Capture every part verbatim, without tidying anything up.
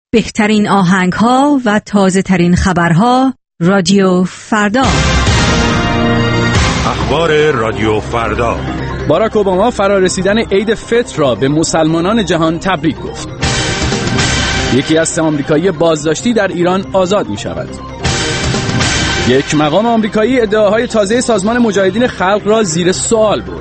بهترین آهنگ‌ها و تازه‌ترین خبرها رادیو فردا. اخبار رادیو فردا. باراک اوباما فرارسیدن عید فطر را به مسلمانان جهان تبریک گفت. یکی از سه آمریکایی بازداشتی در ایران آزاد می شود. یک مقام آمریکایی ادعاهای تازه سازمان مجاهدین خلق را زیر سوال برد.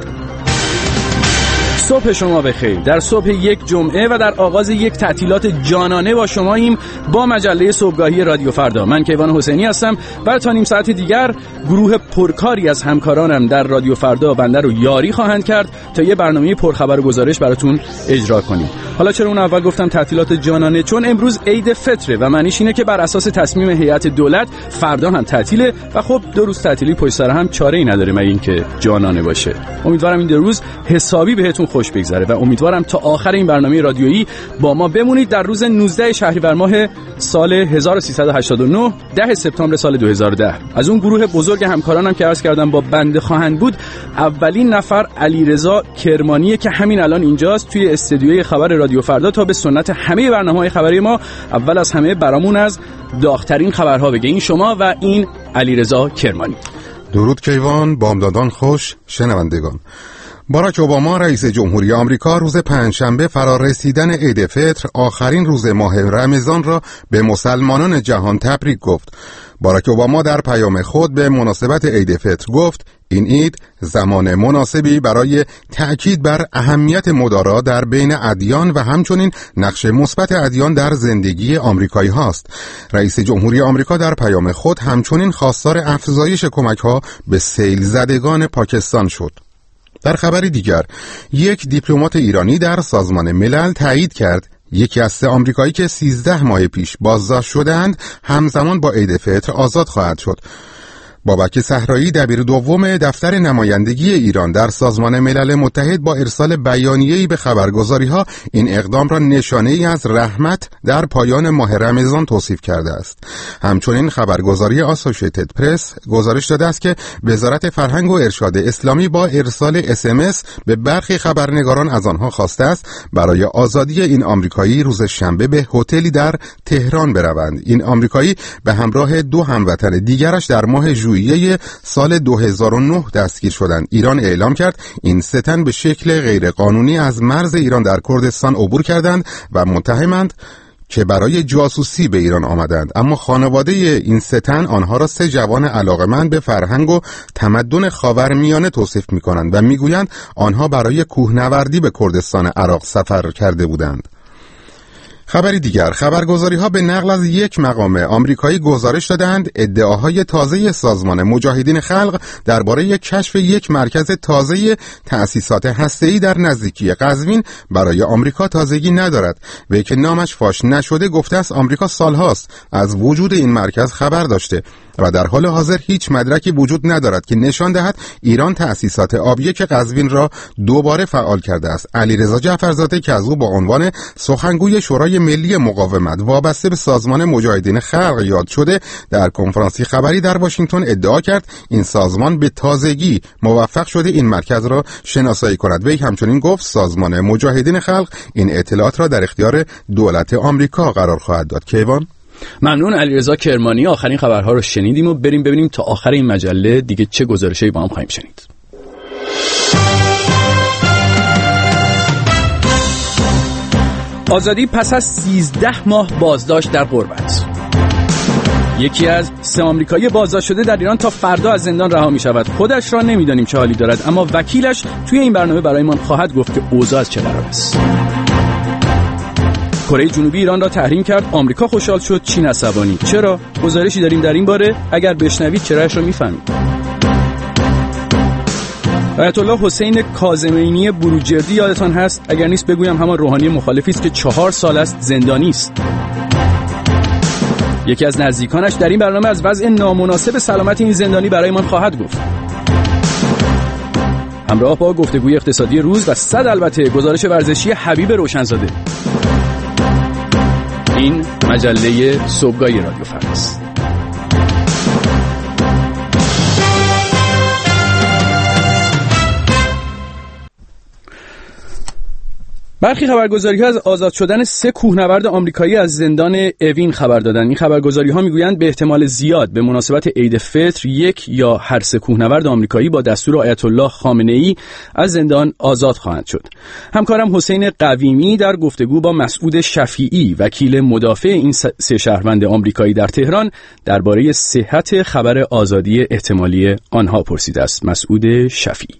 صبح شما بخیر. در صبح یک جمعه و در آغاز یک تعطیلات جانانه با شماییم با مجله صبحگاهی رادیو فردا. من کیوان حسینی هستم و تا نیم ساعت دیگر گروه پرکاری از همکارانم در رادیو فردا بنده رو یاری خواهند کرد تا یه برنامه پرخبر و گزارش براتون اجرا کنیم. حالا چرا اون اول گفتم تعطیلات جانانه؟ چون امروز عید فطره و معنیش اینه که بر اساس تصمیم هیئت دولت فردا هم تعطیله و خب دو روز تعطیلی پشت سر هم چاره‌ای نداره مگه اینکه جانانه باشه. امیدوارم این دو روز حسابی بهتون خوش بگذره و امیدوارم تا آخر این برنامه رادیویی با ما بمونید. در روز نوزده شهریور ماه سال هزار و سیصد و هشتاد و نه ده سپتامبر سال دو هزار و ده از اون گروه بزرگ همکارانم که عرض کردم با بنده خواهند بود. اولین نفر علیرضا کرمانیه که همین الان اینجاست توی استودیوی خبر رادیو فردا تا به سنت همه برنامه‌های خبری ما اول از همه برامون از داغ‌ترین خبرها بگه. این شما و این علیرضا کرمانی. درود کیوان، بامدادان خوش شنوندگان. باراک اوباما رئیس جمهوری آمریکا روز پنجشنبه فرارسیدن عید فطر آخرین روز ماه رمضان را به مسلمانان جهان تبریک گفت. باراک اوباما در پیام خود به مناسبت عید فطر گفت این عید زمان مناسبی برای تأکید بر اهمیت مدارا در بین ادیان و همچنین نقش مثبت ادیان در زندگی آمریکایی هاست. رئیس جمهوری آمریکا در پیام خود همچنین خواستار افزایش کمک‌ها به سیل زدگان پاکستان شد. در خبری دیگر، یک دیپلمات ایرانی در سازمان ملل تایید کرد یکی از سه آمریکایی که سیزده ماه پیش بازداشت شدند همزمان با عید فطر آزاد خواهد شد. بابک صحرایی دبیر دوم دفتر نمایندگی ایران در سازمان ملل متحد با ارسال بیانیه‌ای به خبرگزاری‌ها این اقدام را نشانه‌ای از رحمت در پایان ماه رمضان توصیف کرده است. همچنین خبرگزاری آسوشیتد پرس گزارش داده است که وزارت فرهنگ و ارشاد اسلامی با ارسال اس ام اس به برخی خبرنگاران از آنها خواسته است برای آزادی این آمریکایی روز شنبه به هتلی در تهران بروند. این آمریکایی به همراه دو هموطن دیگرش در ماه ژوئیه سال دو هزار و نه دستگیر شدند. ایران اعلام کرد این سه تن به شکل غیرقانونی از مرز ایران در کردستان عبور کردند و متهمند که برای جاسوسی به ایران آمدند، اما خانواده این سه تن آنها را سه جوان علاقه‌مند به فرهنگ و تمدن خاورمیانه توصیف می‌کنند و می‌گویند آنها برای کوهنوردی به کردستان عراق سفر کرده بودند. خبری دیگر، خبرگزاری‌ها به نقل از یک مقام آمریکایی گزارش دادند ادعاهای تازه سازمان مجاهدین خلق درباره کشف یک مرکز تازه تأسیسات هسته‌ای در نزدیکی قزوین برای آمریکا تازگی ندارد. وی که نامش فاش نشده گفته است آمریکا سالهاست از وجود این مرکز خبر داشته و در حال حاضر هیچ مدرکی وجود ندارد که نشان دهد ایران تأسیسات آبیک قزوین را دوباره فعال کرده است. علیرضا جعفرزاده که از او با عنوان سخنگوی شورای ملی مقاومت وابسته به سازمان مجاهدین خلق یاد شده در کنفرانسی خبری در واشنگتن ادعا کرد این سازمان به تازگی موفق شده این مرکز را شناسایی کند. وی همچنین گفت سازمان مجاهدین خلق این اطلاعات را در اختیار دولت آمریکا قرار خواهد داد. کیوان، ممنون علیرضا کرمانی. آخرین خبرها رو شنیدیم و بریم ببینیم تا آخر این مجله دیگه چه گزارشی با هم خواهیم شنید. آزادی پس از سیزده ماه بازداشت در غربت. یکی از سه آمریکایی بازداشت شده در ایران تا فردا از زندان رها می شود. خودش را نمیدانیم چه حالی دارد، اما وکیلش توی این برنامه برایمان خواهد گفت که اوضاع از چه قرار است. کره جنوبی ایران را تحریم کرد، آمریکا خوشحال شد، چین عصبانی. چرا؟ گزارشی داریم در این باره، اگر بشنوید چرایش را میفهمید. آیت الله حسین کاظمینی بروجردی یادتان هست؟ اگر نیست بگویم همان روحانی مخالفی است که چهار سال است زندانی است. یکی از نزدیکانش در این برنامه از وضع نامناسب سلامت این زندانی برایمان خواهد گفت. همراه با گفتگوی اقتصادی روز و صد البته گزارش ورزشی حبیب روشنزاده. این مجله صبحگاهی رادیو فردا است. برخی خبرگزاری‌ها از آزاد شدن سه کوهنورد آمریکایی از زندان اوین خبر دادند. این خبرگزاری‌ها میگویند به احتمال زیاد به مناسبت عید فطر یک یا هر سه کوهنورد آمریکایی با دستور آیت الله خامنه‌ای از زندان آزاد خواهند شد. همکارم حسین قویمی در گفتگو با مسعود شفیعی، وکیل مدافع این سه شهروند آمریکایی در تهران، درباره صحت خبر آزادی احتمالی آنها پرسیده است. مسعود شفیعی: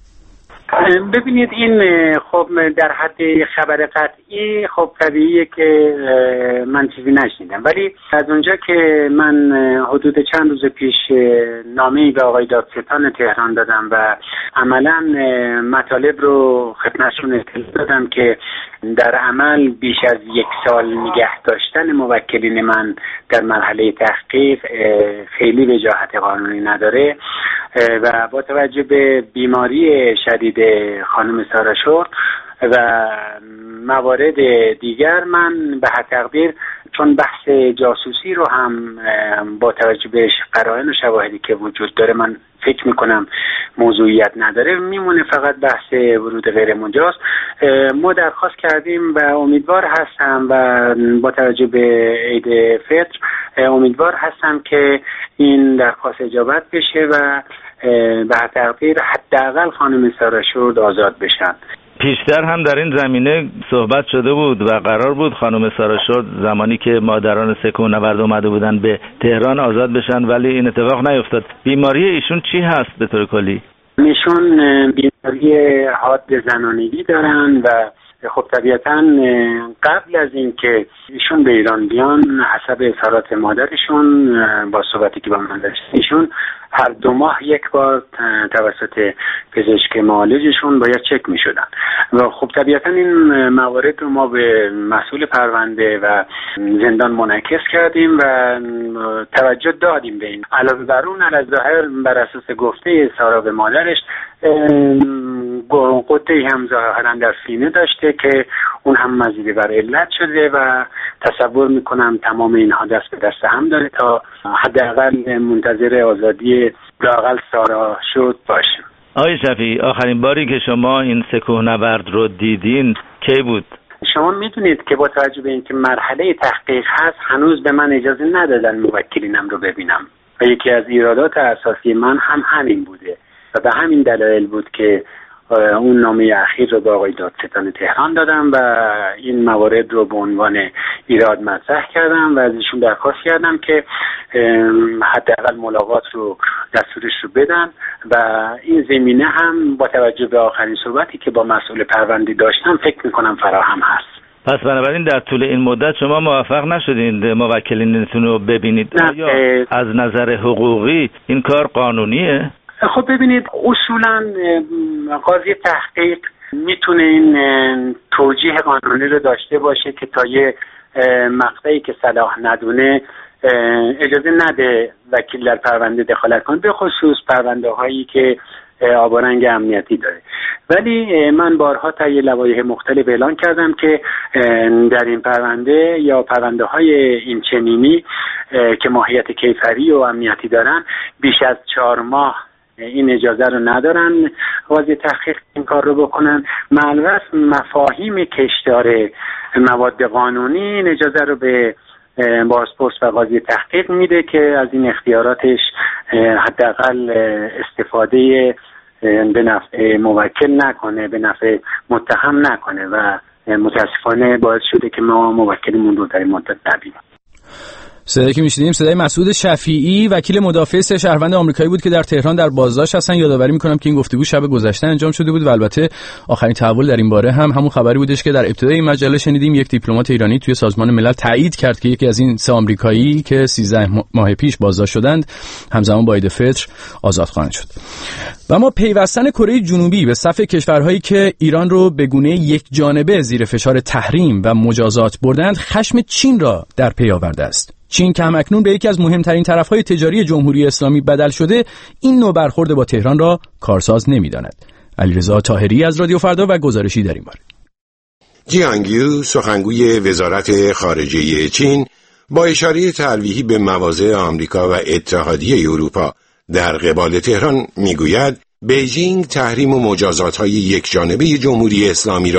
ببینید، این خب در حد خبر قطعی خب طبیعیه که من چیزی نشنیدم، ولی از اونجا که من حدود چند روز پیش نامه‌ای به آقای دادستان تهران دادم و عملاً مطالب رو خدمتشون اطلاع دادم که در عمل بیش از یک سال نگه داشتن موکلین من در مرحله تحقیق خیلی وجاهت قانونی نداره و با توجه به بیماری شدید خانم سارا شور و موارد دیگر، من به هر تقدیر چون بحث جاسوسی رو هم با توجه به قرائن و شواهدی که وجود داره من فکر میکنم موضوعیت نداره، میمونه فقط بحث ورود غیر مجاز. ما درخواست کردیم و امیدوار هستم و با توجه به عید فطر امیدوار هستم که این درخواست اجابت بشه و به هر تقدیر حداقل خانم سارا شور آزاد بشن. پیشتر هم در این زمینه صحبت شده بود و قرار بود خانم سارا شور زمانی که مادران سه کوهنورد اومده بودن به تهران آزاد بشن، ولی این اتفاق نیفتاد. بیماری ایشون چی هست به طور کلی؟ ایشون بیماری حاد زنانگی دارن و خب طبیعتاً قبل از اینکه ایشون به ایران بیان، حسب اظهارات مادرشون با صحبتی که با من داشت، ایشون هر دو ماه یک بار توسط پزشک معالجشون باید چک می شدن و خب طبیعتاً این موارد رو ما به مسئول پرونده و زندان منعکس کردیم و توجه دادیم به این. علاوه بر اون، الظاهر بر اساس گفته سارا به مادرش قطعی هم ظاهرا در سینه داشته که اون هم مزید بر علت شده و تصور میکنم تمام اینها دست به دست هم داره تا حداقل منتظر آزادی لااقل سارا شد باشیم. آقای شفیعی، آخرین باری که شما این سه کوهنورد رو دیدین کی بود؟ شما میدونید که با توجه به اینکه مرحله تحقیق هست، هنوز به من اجازه ندادن موکلینم رو ببینم و یکی از ایرادات اساسی من هم همین بوده و به همین دلایل بود که اون نامه اخیر رو به آقای دادستان تهران دادم و این موارد رو به عنوان ایراد مطرح کردم و از ایشون درخواست کردم که حداقل ملاقات رو دستورش رو بدن و این زمینه هم با توجه به آخرین صحبتی که با مسئول پرونده داشتم فکر میکنم فراهم هست. پس بنابراین در طول این مدت شما موفق نشدید موکلینتون رو ببینید؟ آیا از نظر حقوقی این کار قانونیه؟ خب ببینید، اصولا قاضی تحقیق میتونه این توجیه قانونی رو داشته باشه که تا یه مقطعی که صلاح ندونه اجازه نده وکیل در پرونده دخالت کنه، به خصوص پرونده هایی که آب و رنگ امنیتی داره. ولی من بارها طی لوایح مختلف اعلان کردم که در این پرونده یا پرونده های این چنینی که ماهیت کیفری و امنیتی دارن، بیش از چهار ماه این اجازه رو ندارن قاضی تحقیق این کار رو بکنن. معلومات مفاهیم کشدار مواد قانونی این اجازه رو به بازپرس و قاضی تحقیق میده که از این اختیاراتش حداقل استفاده به نفع موکل نکنه، به نفع متهم نکنه و متاسفانه باعث شده که ما موکلمون رو در این مدت نبینیم. صدایی که میشنیدیم صدای مسعود شفیعی، وکیل مدافع سه شهروند آمریکایی بود که در تهران در بازداشت هستن. یادآوری میکنم که این گفتگو شب گذشته انجام شده بود و البته آخرین تحول در این باره هم همون خبری بودش که در ابتدای این مجله شنیدیم. یک دیپلمات ایرانی توی سازمان ملل تایید کرد که یکی از این سه آمریکایی که سیزده ماه پیش بازداشت شدند همزمان با عید فطر آزاد خواهند شد. و ما پیوستن کره جنوبی به صف کشورهایی که ایران رو به گونه یک جانبه زیر فشار تحریم و مجازات بردند، خشم چین را در پی آورده است. چین که همکنون به یکی از مهمترین طرفهای تجاری جمهوری اسلامی بدل شده، این نوع برخورد با تهران را کارساز نمی‌داند. علیرضا طاهری از رادیو فردا و گزارشی در این باره. جیانگ یو، سخنگوی وزارت خارجه چین، با اشاره تلویحی به مواضع آمریکا و اتحادیه اروپا در قبال تهران میگوید بیجینگ تحریم و مجازات‌های یکجانبه جمهوری اسلامی را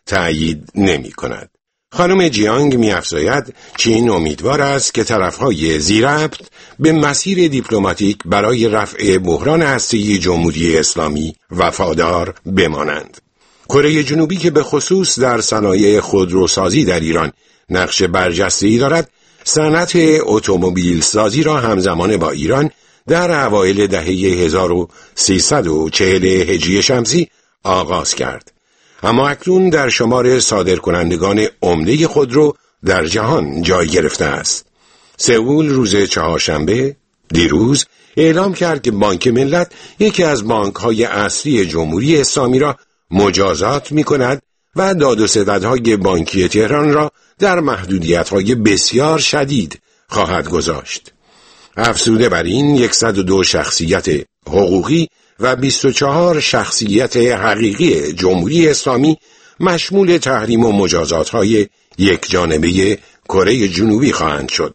تأیید نمی کند. خانم جیانگ می افزاید چین امیدوار است که طرفهای ذی‌ربط به مسیر دیپلماتیک برای رفع بحران هسته‌ای جمهوری اسلامی وفادار بمانند. کره جنوبی که به خصوص در صنایع خودروسازی در ایران نقش برجسته‌ای دارد، صنعت اتومبیل سازی را همزمان با ایران در اوایل دهه هزار و سیصد و چهل هجری شمسی آغاز کرد. اما اکنون در شمار صادرکنندگان عمده خودرو در جهان جای گرفته است. سئول روز چهارشنبه دیروز اعلام کرد که بانک ملت یکی از بانک‌های اصلی جمهوری اسلامی را مجازات می‌کند و داد و ستدهای بانکی تهران را در محدودیت‌های بسیار شدید خواهد گذاشت. افزوده بر این صد و دو شخصیت حقوقی و بیست و چهار شخصیت حقیقی جمهوری اسلامی مشمول تحریم و مجازات‌های یک جانبه کره جنوبی خواهند شد.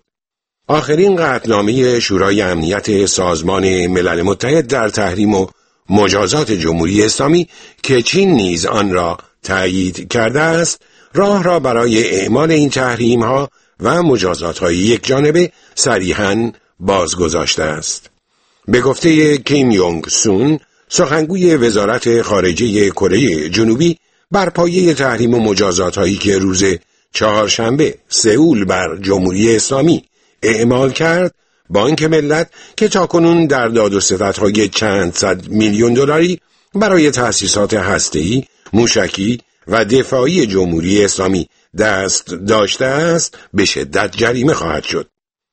آخرین قطعنامه شورای امنیت سازمان ملل متحد در تحریم و مجازات جمهوری اسلامی که چین نیز آن را تأیید کرده است، راه را برای اعمال این تحریم‌ها و مجازات‌های یک جانبه صریحاً بازگذاشته است. به گفته کیم یونگ سون، سخنگوی وزارت خارجه کره جنوبی، بر پایه تحریم و مجازات‌هایی که روز چهارشنبه سئول بر جمهوری اسلامی اعمال کرد، بانک ملت که تاکنون در داد و ستدهای چند صد میلیون دلاری برای تأسیسات هسته‌ای، موشکی و دفاعی جمهوری اسلامی دست داشته است، به شدت جریمه خواهد شد.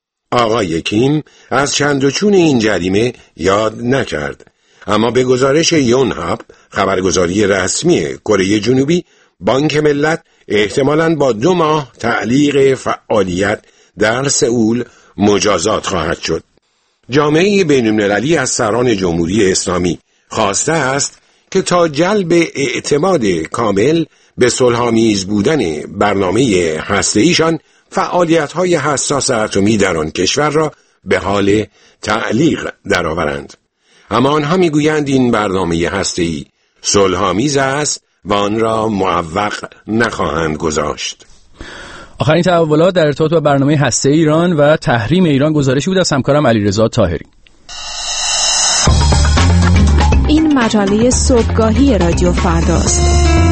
آقای کیم از چند و چون این جریمه یاد نکرد، اما به گزارش یونهاپ، خبرگزاری رسمی کره جنوبی، بانک ملت احتمالاً با دو ماه تعلیق فعالیت در سئول مجازات خواهد شد. جامعه بین‌المللی از سران جمهوری اسلامی خواسته است که تا جلب اعتماد کامل به صلح‌آمیز بودن برنامه هسته‌ایشان، فعالیت‌های حساس اتمی در آن کشور را به حال تعلیق درآورند. اما آنها می‌گویند این برنامه هسته‌ای صلح‌آمیز است و آن را معوق نخواهند گذاشت. آخرین تحولات در ارتباط با برنامه هسته‌ای ایران و تحریم ایران گزارشی بود از همکارم علیرضا طاهری. این مجله صبحگاهی رادیو فرداست.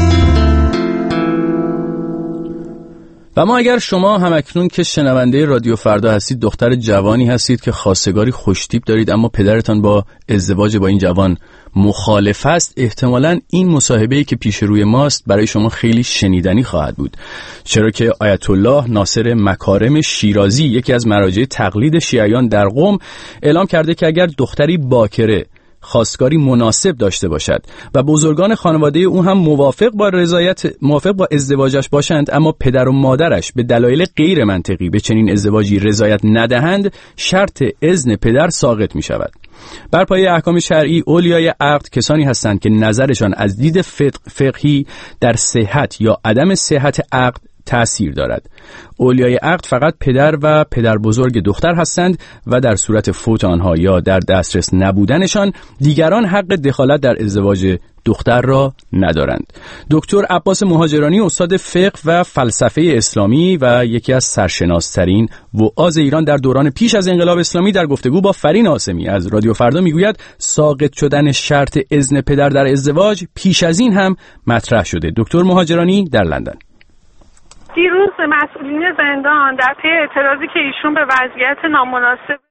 و ما اگر شما هم اکنون که شنونده رادیو فردا هستید، دختر جوانی هستید که خواستگاری خوشتیپ دارید اما پدرتان با ازدواج با این جوان مخالف است، احتمالاً این مصاحبه‌ای که پیش روی ماست برای شما خیلی شنیدنی خواهد بود، چرا که آیت الله ناصر مکارم شیرازی، یکی از مراجع تقلید شیعیان در قم، اعلام کرده که اگر دختری باکره خواستگاری مناسب داشته باشد و بزرگان خانواده او هم موافق با رضایت موافق با ازدواجش باشند، اما پدر و مادرش به دلایل غیر منطقی به چنین ازدواجی رضایت ندهند، شرط اذن پدر ساقط می شود. بر پایه احکام شرعی، اولیای عقد کسانی هستند که نظرشان از دید فقهی در صحت یا عدم صحت عقد تأثیر دارد. اولیای عقد فقط پدر و پدر بزرگ دختر هستند و در صورت فوت آنها یا در دسترس نبودنشان دیگران حق دخالت در ازدواج دختر را ندارند. دکتر عباس مهاجرانی، استاد فقه و فلسفه اسلامی و یکی از سرشناس‌ترین وعاظ ایران در دوران پیش از انقلاب اسلامی، در گفتگو با فرین عاصمی از رادیو فردا میگوید ساقط شدن شرط اذن پدر در ازدواج پیش از این هم مطرح شده. دکتر مهاجرانی در لندن. دیروز مسئولین زندان در پی اعتراضی که ایشون به وضعیت نامناسب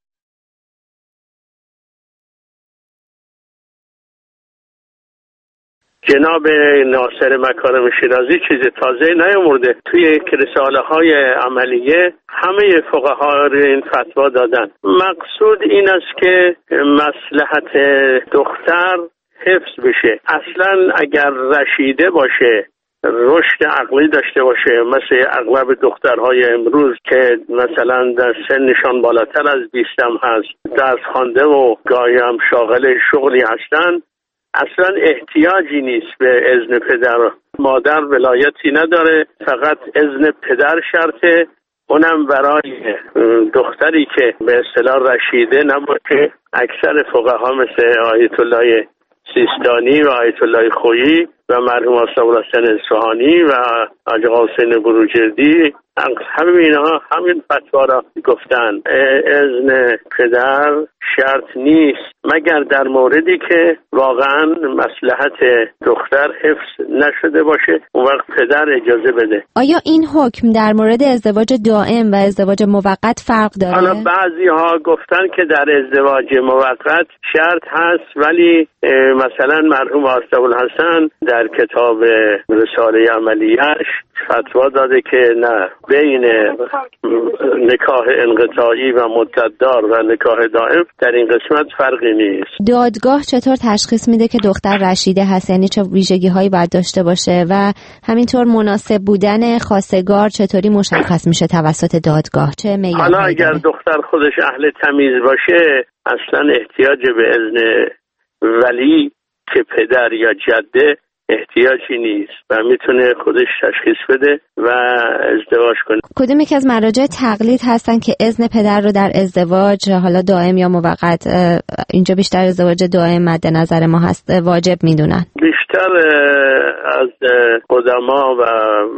جناب ناصر مکارم شیرازی چیز تازه نیامورده. توی رساله های عملیه همه فقها این فتوا دادن. مقصود این است که مصلحت دختر حفظ بشه. اصلا اگر رشیده باشه، رشد عقلی داشته باشه، مثل اغلب دخترهای امروز که مثلا در سنشان بالاتر از بیست هم هست، درس خوانده و گاهی هم شاغل شغلی هستن، اصلا احتیاجی نیست به اذن پدر. مادر ولایتی نداره، فقط اذن پدر شرطه، اونم برای دختری که به اصطلاح رشیده نباشه. اکثر فقها مثل آیت الله سیستانی و آیت الله خویی و مرحوم آصف الحسن اصفهانی و حاج حسین بروجردی همه اینها همین فتوا را گفتن. اذن پدر شرط نیست مگر در موردی که واقعا مصلحت دختر حفظ نشده باشه، اون وقت پدر اجازه بده. آیا این حکم در مورد ازدواج دائم و ازدواج موقت فرق داره؟ حالا بعضی ها گفتن که در ازدواج موقت شرط هست، ولی مثلا مرحوم آصف الحسن در کتاب رساله عملیش فتوا داده که نه، بین نکاح انقطاعی و مدتدار و نکاح دائم در این قسمت فرقی نیست. دادگاه چطور تشخیص میده که دختر رشیده هست؟ یعنی چه ویژگی هایی باید داشته باشه و همینطور مناسب بودن خواستگار چطوری مشخص میشه توسط دادگاه؟ چه معیارهایی؟ حالا اگر دختر خودش اهل تمیز باشه اصلا احتیاج به اذن ولی که پدر یا جده احتیاجی نیست و میتونه خودش تشخیص بده و ازدواج کنه. کدوم یکی از مراجع تقلید هستن که اذن پدر رو در ازدواج حالا دائم یا موقت، اینجا بیشتر ازدواج دائم مد نظر ما هست، واجب میدونن؟ بیشتر از قدما و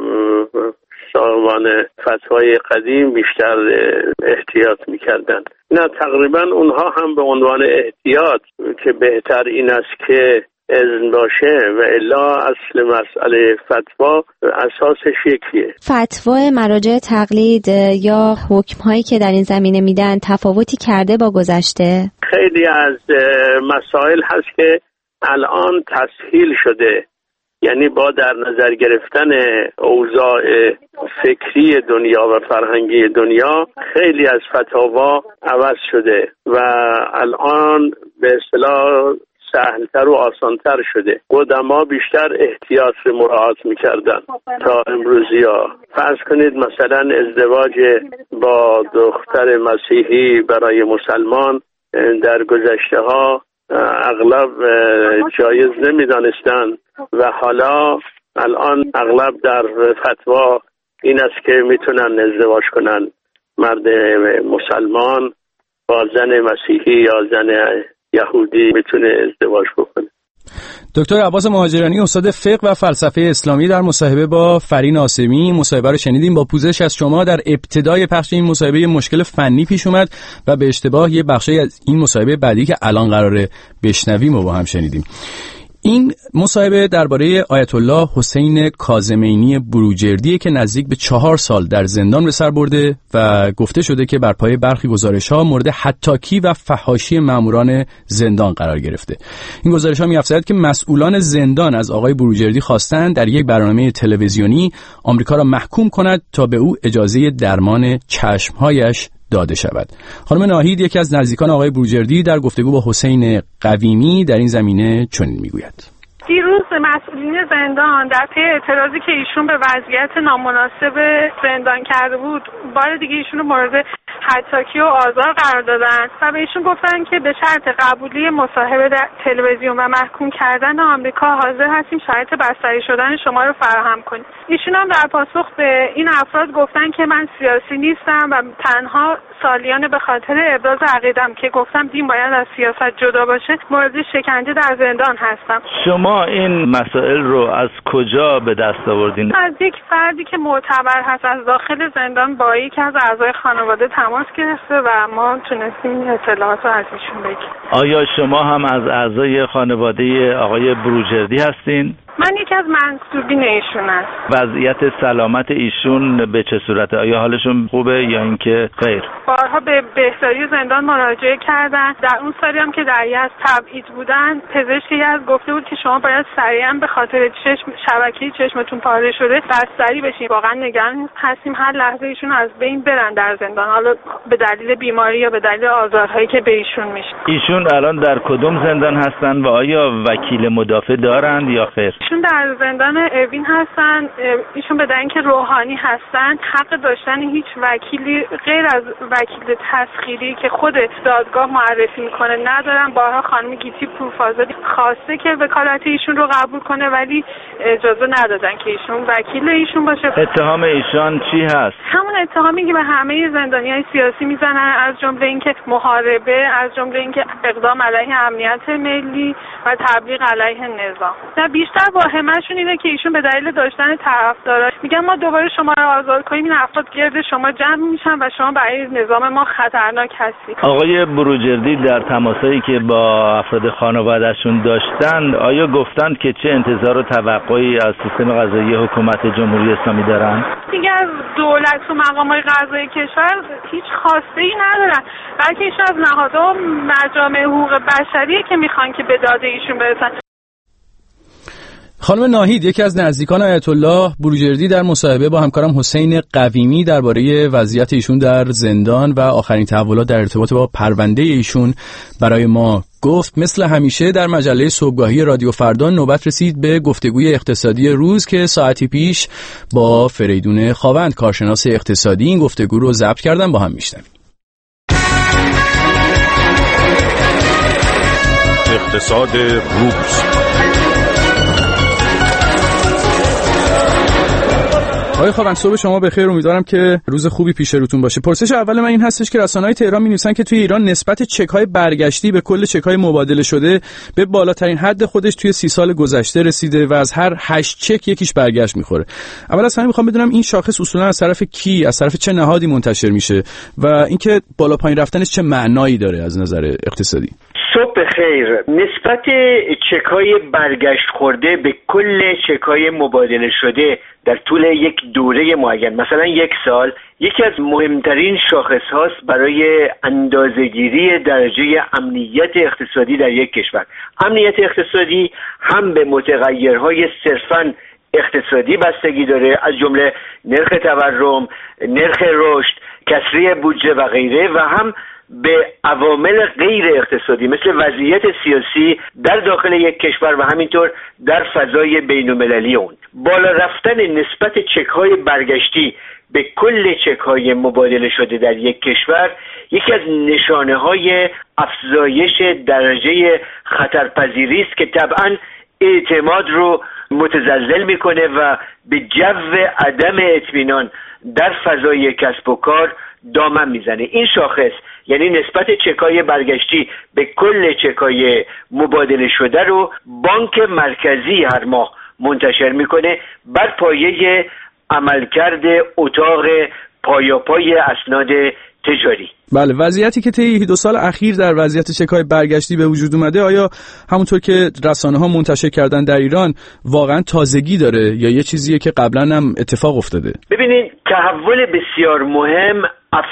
صاحبان فتوای قدیم بیشتر احتیاط میکردن. نه تقریبا اونها هم به عنوان احتیاط که بهتر این است که اذن باشه و الا اصل مسئله فتوا اساسش یکیه. فتوای مراجع تقلید یا حکم هایی که در این زمینه میدن تفاوتی کرده با گذشته؟ خیلی از مسائل هست که الان تسهیل شده، یعنی با در نظر گرفتن اوضاع فکری دنیا و فرهنگی دنیا خیلی از فتاوا عوض شده و الان به اصطلاح سهلتر و آسانتر شده. قدما بیشتر احتیاط رو مراعات میکردن تا امروزی ها. فرض کنید مثلا ازدواج با دختر مسیحی برای مسلمان در گذشته ها اغلب جایز نمیدانستن و حالا الان اغلب در فتوا این است که میتونن ازدواج کنن مرد مسلمان با زن مسیحی یا زن یهودی میتونه ازدواج بکنه. دکتر عباس مهاجرانی استاد فقه و فلسفه اسلامی در مصاحبه با فرین آسمی، مصاحبه رو شنیدیم. با پوزش از شما در ابتدای پخش این مصاحبه مشکل فنی پیش اومد و به اشتباه یه بخشی از این مصاحبه بعدی که الان قراره بشنویم و با هم شنیدیم. این مصاحبه درباره آیت الله حسین کاظمینی بروجردی که نزدیک به چهار سال در زندان به سر برده و گفته شده که بر پایه برخی گزارش‌ها مورد حطاکی و فحاشی ماموران زندان قرار گرفته. این گزارش‌ها می‌افزاید که مسئولان زندان از آقای بروجردی خواستند در یک برنامه تلویزیونی آمریکا را محکوم کند تا به او اجازه درمان چشم‌هایش داده شود. خانم ناهید، یکی از نزدیکان آقای بروجردی، در گفتگو با حسین قویمی در این زمینه چنین میگوید: دیروز مسئولین زندان در پی اعتراضی که ایشون به وضعیت نامناسب زندان کرده بود، بار دیگه ایشون رو مورد حطاکی و آزار قرار دادن و به ایشون گفتن که به شرط قبولی مصاحبه در تلویزیون و محکوم کردن آمریکا حاضر هستیم شرایط بستری شدن شما رو فراهم کنیم. ایشون هم در پاسخ به این افراد گفتن که من سیاسی نیستم و تنها سالیان به خاطر ابراز عقیدم که گفتم دین باید از سیاست جدا باشه مورد شکنجه در زندان هستم. شما این مسائل رو از کجا به دست آوردین؟ از یک فردی که معتبر هست از داخل زندان با یکی از اعضای خانواده تماس گرفته و ما تونستیم اطلاعات رو از ایشون بگیریم. آیا شما هم از اعضای خانواده آقای بروجردی هستین؟ من یکی از منصوبین ایشون هست. وضعیت سلامت ایشون به چه صورته؟ آیا حالشون خوبه یا اینکه غیر؟ بارها به بهداری زندان مراجعه کردن. در اون سالی هم که در یزد تبعید بودن، پزشک یزد گفته بود که شما باید سریعا به خاطر چشم شبکه چشمتون پاره شده بستری بشین. واقعا نگران هستیم هر لحظه ایشون از بین برن در زندان، حالا به دلیل بیماری یا به دلیل آزارهایی که به ایشون میشه. ایشون الان در کدوم زندان هستن و آیا وکیل مدافع دارند یا خیر؟ ایشون در زندان اوین هستن. ایشون به دلیل اینکه روحانی هستن حق داشتن هیچ وکیلی غیر از وکیل تسخیری که خود دادگاه معرفی میکنه ندارن. بارها خانم گیتی پورفازادی خواسته که وکالت ایشون رو قبول کنه ولی اجازه ندادن که ایشون وکیل ایشون باشه. اتهام ایشان چی هست؟ همون اتهامی که به همه زندانیای سیاسی میزنن، از جمله اینکه محاربه، از جمله اینکه اقدام علیه امنیت ملی و تبلیغ علیه نظام. در بیشتر واهمه‌شون اینه که ایشون به دلیل داشتن طرفدارا میگن ما دوباره شما رو آزاد کنیم، این افراد گرد شما جمع میشن و شما برای نظام ما خطرناک هستید. آقای بروجردی در تماسایی که با افراد خانواده‌شون داشتن آیا گفتند که چه انتظار و توقعی از سیستم قضایی حکومت جمهوری اسلامی دارن؟ دیگه از دولت و مقامات قضایی کشور هیچ خواسته‌ای ندارن، بلکه ایشون از نهادها و مجامع حقوق بشریه که میخوان که به داد ایشون برسن. خانم ناهید، یکی از نزدیکان آیت الله بروجردی، در مصاحبه با همکارم حسین قویمی درباره وضعیت ایشون در زندان و آخرین تحولات در ارتباط با پرونده ایشون برای ما گفت مثل همیشه در مجله صبحگاهی رادیو فردا نوبت رسید به گفتگوی اقتصادی روز که ساعتی پیش با فریدون خاوند کارشناس اقتصادی این گفتگو رو ضبط کردن، با هم میشنویم. اقتصاد روز. آقای خاوند، صبح شما بخیر، امیدوارم که روز خوبی پیش روتون باشه. پرسش اول من این هستش که رسانه‌های تهران می‌نویسن که توی ایران نسبت چک‌های برگشتی به کل چک‌های مبادله شده به بالاترین حد خودش توی سی سال گذشته رسیده و از هر هشت چک یکیش برگشت می‌خوره. اول از همه می‌خوام بدونم این شاخص اصولاً از طرف کی، از طرف چه نهادی منتشر میشه و اینکه بالا پایین رفتنش چه معنایی داره از نظر اقتصادی؟ صبح بخیر. نسبت چک‌های برگشت خورده به کل چک‌های مبادله شده در طول یک دوره معین، مثلا یک سال، یکی از مهمترین شاخص هاست برای اندازه‌گیری درجه امنیت اقتصادی در یک کشور. امنیت اقتصادی هم به متغیرهای صرفاً اقتصادی بستگی داره، از جمله نرخ تورم، نرخ رشد، کسری بودجه و غیره، و هم به عوامل غیر اقتصادی مثل وضعیت سیاسی در داخل یک کشور و همینطور در فضای بین‌المللی اون. بالا رفتن نسبت چک‌های برگشتی به کل چک‌های مبادله شده در یک کشور یکی از نشانه‌های افزایش درجه خطرپذیری است که طبعاً اعتماد رو متزلزل میکنه و به جو عدم اطمینان در فضای کسب و کار دامن میزنه. این شاخص یعنی نسبت چکای برگشتی به کل چکای مبادله شده رو بانک مرکزی هر ماه منتشر میکنه بر پایه عملکرد اتاق پایاپای اسناد تجاری. بله، وضعیتی که طی دو سال اخیر در وضعیت چکای برگشتی به وجود اومده، آیا همونطور که رسانه‌ها منتشر کردن در ایران واقعا تازگی داره یا یه چیزیه که قبلا هم اتفاق افتاده؟ ببینید، تحول بسیار مهم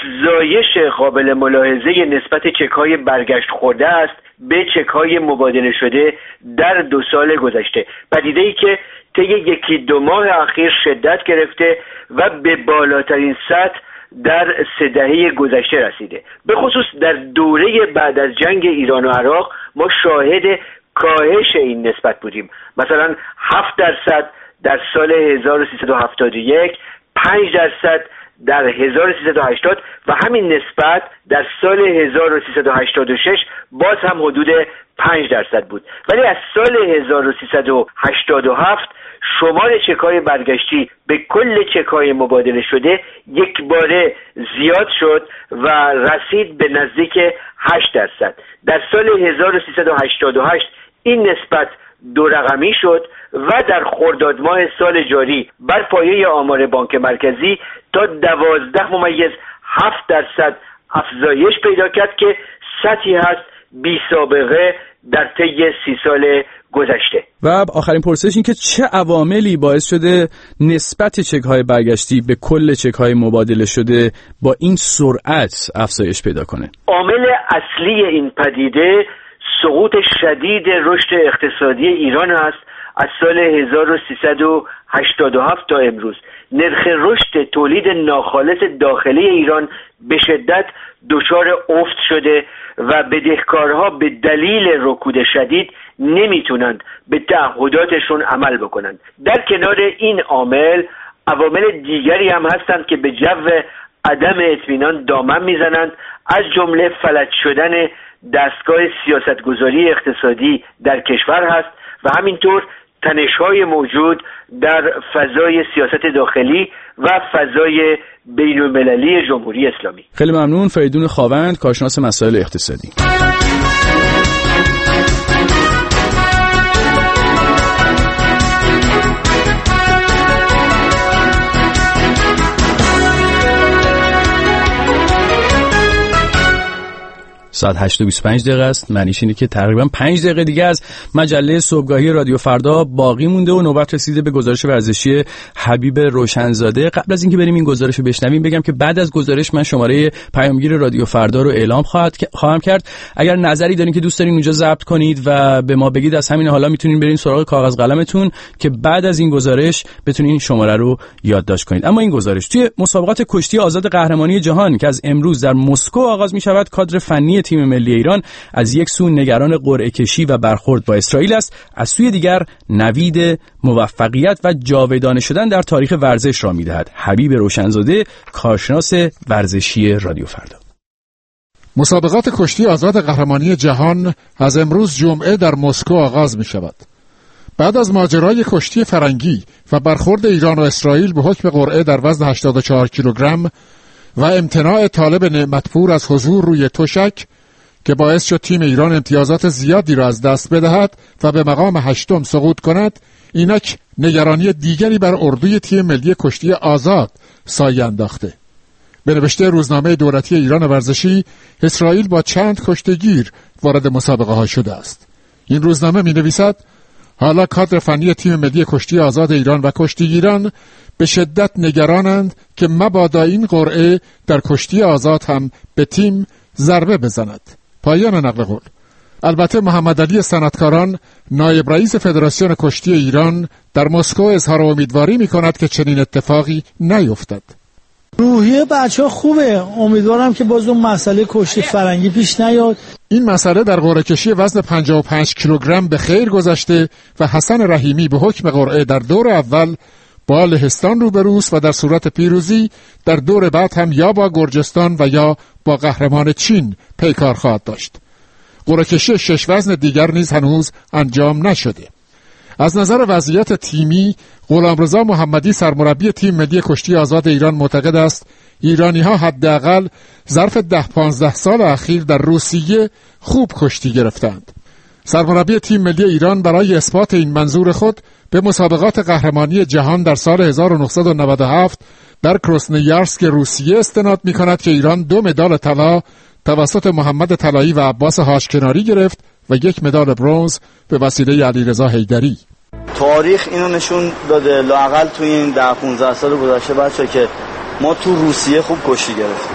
افزایش قابل ملاحظه نسبت چک‌های برگشت خورده است به چک‌های مبادله شده در دو سال گذشته. پدیده‌ای که طی یکی دو ماه اخیر شدت گرفته و به بالاترین سطح در سه دهه گذشته رسیده. به خصوص در دوره بعد از جنگ ایران و عراق ما شاهد کاهش این نسبت بودیم. مثلا هفت درصد در سال هزار و سیصد و هفتاد و یک، پنج درصد در هزار و سیصد و هشتاد و همین نسبت در سال هزار و سیصد و هشتاد و شش باز هم حدود پنج درصد بود. ولی از سال هزار و سیصد و هشتاد و هفت شمار چک‌های برگشتی به کل چک‌های مبادله شده یک باره زیاد شد و رسید به نزدیک هشت درصد. در سال هزار و سیصد و هشتاد و هشت این نسبت دو رقمی شد و در خرداد ماه سال جاری بر پایه آمار بانک مرکزی تا دوازده ممیز هفت درصد افزایش پیدا کرد که سطحی هست بی سابقه در طی سی سال گذشته. و آخرین پرسش این که چه عواملی باعث شده نسبت چک‌های برگشتی به کل چک‌های مبادله شده با این سرعت افزایش پیدا کنه؟ عامل اصلی این پدیده سقوط شدید رشد اقتصادی ایران است. از سال هزار و سیصد و هشتاد و هفت تا امروز نرخ رشد تولید ناخالص داخلی ایران به شدت دچار افت شده و بدهکارها به دلیل رکود شدید نمیتونند به تعهداتشون عمل بکنند. در کنار این عامل عوامل دیگری هم هستند که به جو عدم اطمینان دامن میزنند، از جمله فلج شدن دستگاه سیاستگذاری اقتصادی در کشور هست و همینطور تنش‌های موجود در فضای سیاست داخلی و فضای بین‌المللی جمهوری اسلامی. خیلی ممنون. فریدون خاوند، کارشناس مسائل اقتصادی. ساعت هشت و بیست و پنج دقیقه است. معنیش اینه که تقریبا پنج دقیقه دیگه از مجله صبحگاهی رادیو فردا باقی مونده و نوبت رسیده به گزارش ورزشی حبیب روشنزاده. قبل از اینکه بریم این گزارش رو بشنویم بگم که بعد از گزارش من شماره پیامگیر رادیو فردا رو اعلام خواهد خواهم کرد. اگر نظری دارین که دوست دارین اونجا ضبط کنید و به ما بگید، از همین حالا میتونین برین سراغ کاغذ قلمتون که بعد از این گزارش بتونین شماره رو یادداشت کنید. اما این گزارش توی مسابقات کشتی آزاد قهرمانی جهان که از امروز در مسکو آغاز می شود، کادر فنی تیم ملی ایران از یک سو نگران قرعه کشی و برخورد با اسرائیل است، از سوی دیگر نوید موفقیت و جاودانه شدن در تاریخ ورزش را می‌دهد. حبیب روشنزاده، کارشناس ورزشی رادیو فردا. مسابقات کشتی آزاد قهرمانی جهان از امروز جمعه در مسکو آغاز می شود. بعد از ماجرای کشتی فرنگی و برخورد ایران و اسرائیل به حکم قرعه در وزن هشتاد و چهار کیلوگرم و امتناع طالب نعمتپور از حضور روی تشک که باعث شد تیم ایران امتیازات زیادی را از دست بدهد و به مقام هشتم سقوط کند، اینک نگرانی دیگری بر اردوی تیم ملی کشتی آزاد سایه انداخته. به نوشته روزنامه دولتی ایران ورزشی، اسرائیل با چند کشتگیر وارد مسابقه ها شده است. این روزنامه می نویسد حالا کادر فنی تیم ملی کشتی آزاد ایران و کشتیگیران به شدت نگرانند که مبادا این قرعه در کشتی آزاد هم به تیم ضربه بزند. پایان نقل قول. البته محمد علی صنعتکاران، نایب رئیس فدراسیون کشتی ایران، در مسکو اظهار امیدواری می کند که چنین اتفاقی نیفتد. روحیه بچه‌ها خوبه، امیدوارم که باز اون مسئله کشتی فرنگی پیش نیاد. این مسئله در قرعه کشی وزن پنجاه و پنج کیلوگرم به خیر گذشته و حسن رحیمی به حکم قرعه در دور اول با لهستان روبروست و در صورت پیروزی در دور بعد هم یا با گرجستان و یا با قهرمان چین پیکار خواهد داشت. قرعه کشی شش وزن دیگر نیز هنوز انجام نشده. از نظر وضعیت تیمی، غلامرضا محمدی سرمربی تیم ملی کشتی آزاد ایران معتقد است ایرانی‌ها حداقل ظرف ده پانزده سال اخیر در روسیه خوب کشتی گرفتند. سرمربی تیم ملی ایران برای اثبات این منظور خود به مسابقات قهرمانی جهان در سال هزار و نهصد و نود و هفت در کراسنویارسک روسیه استناد می‌کند که ایران دو مدال طلا توسط محمد طلایی و عباس هاشکناری گرفت و یک مدال برنز به وسیله علیرضا حیدری. تاریخ اینو نشون داده لااقل تو این ده پانزده سال گذشته بچه که ما تو روسیه خوب کشتی گرفتیم.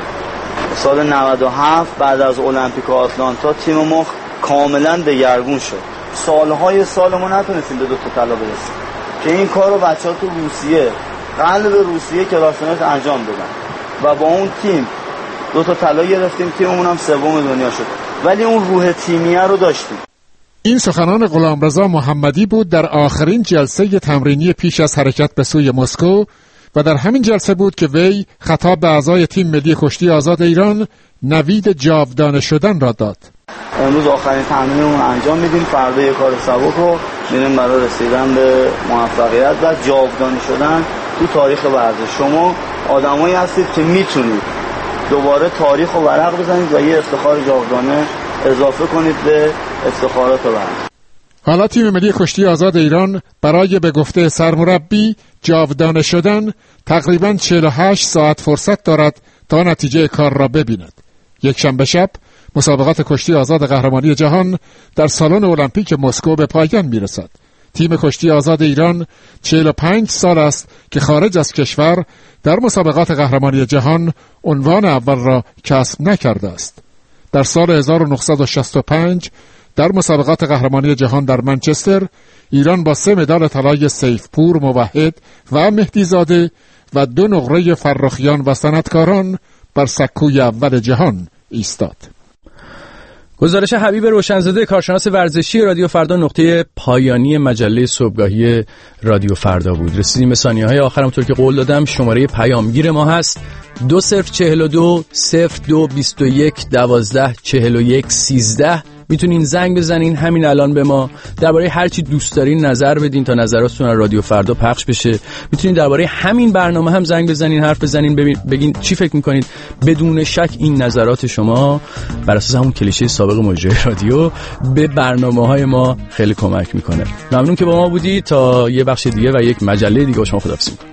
سال نود و هفت بعد از المپیک آتلانتا تیم ما کاملا دگرگون شد. سالهای سال ما نتونستیم به دو تا طلا برسیم که این کارو بچه‌ها تو روسیه، قلب روسیه کلاسنت انجام دادن و با اون تیم دو تا طلا گرفتیم، تیممون هم سوم دنیا شد، ولی اون روح تیمیه رو داشتیم. این سخنان غلامرضا محمدی بود در آخرین جلسه تمرینی پیش از حرکت به سوی مسکو و در همین جلسه بود که وی خطاب به اعضای تیم ملی کشتی آزاد ایران نوید جاودانه شدن را داد. امروز آخرین تمرینمون انجام میدیم، فردا یه کار سبک رو میریم برای رسیدن به موفقیت و جاودانه شدن تو تاریخ ورزش. شما آدمایی هستید که میتونید دوباره تاریخ رو ورق بزنید و یه افتخار جاودانه اضافه کنید به افتخارات ورزش. حالا تیم ملی کشتی آزاد ایران برای به گفته سرمربی جاودانه شدن تقریباً چهل و هشت ساعت فرصت دارد تا نتیجه کار را ببیند. یک شنبه شب مسابقات کشتی آزاد قهرمانی جهان در سالن المپیک مسکو به پایان میرسد. تیم کشتی آزاد ایران چهل و پنج سال است که خارج از کشور در مسابقات قهرمانی جهان عنوان اول را کسب نکرده است. در سال هزار و نهصد و شصت و پنج در مسابقات قهرمانی جهان در منچستر ایران با سه مدال طلای سیفپور موحد و مهدی زاده و دو نقره فرخیان و صنعتکاران بر سکوی اول جهان ایستاد. گزارش حبیب روشنزاده، کارشناس ورزشی رادیو فردا، نقطه پایانی مجله صبحگاهی رادیو فردا بود. رسیدیم به ثانیه‌های آخر. همونطور که قول دادم شماره پیامگیر ما هست دو صفر چهل و دو صفر دو بیست و یک دوازده چهل و یک سیزده. میتونین زنگ بزنین همین الان به ما، درباره هر چی دوست دارین نظر بدین تا نظراتتون از رادیو فردا پخش بشه. میتونین درباره همین برنامه هم زنگ بزنین، حرف بزنین، ببین بگین چی فکر میکنید. بدون شک این نظرات شما بر اساس همون کلیشه سابق مجری رادیو به برنامه‌های ما خیلی کمک میکنه. ممنون که با ما بودید. تا یه بخش دیگه و یک مجله دیگه شما خداحافظی.